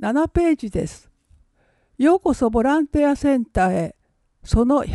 7ページです。ようこそボランティアセンターへ。その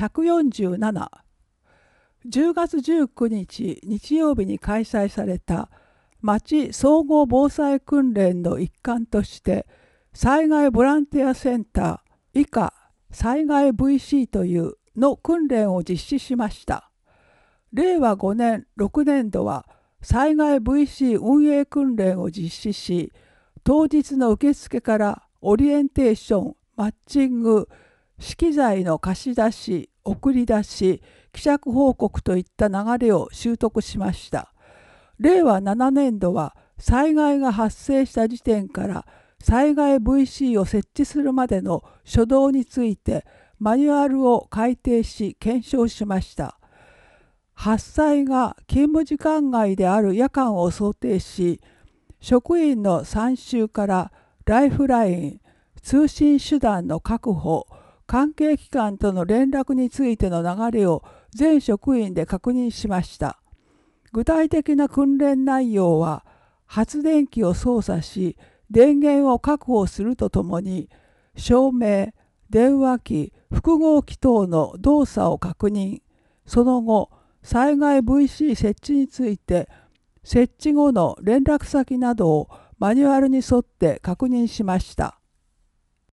147。10月19日日曜日に開催された町総合防災訓練の一環として災害ボランティアセンター以下災害 VC というの訓練を実施しました。令和5年6年度は災害 VC 運営訓練を実施し、当日の受付からオリエンテーション、マッチング、資機材の貸し出し、送り出し、希釈報告といった流れを習得しました。令和7年度は災害が発生した時点から災害 VC を設置するまでの初動についてマニュアルを改訂し検証しました。発災が勤務時間外である夜間を想定し、職員の参集からライフライン、通信手段の確保、関係機関との連絡についての流れを全職員で確認しました。具体的な訓練内容は、発電機を操作し、電源を確保するとともに、照明、電話機、複合機等の動作を確認、その後、災害 VC 設置について、設置後の連絡先などをマニュアルに沿って確認しました。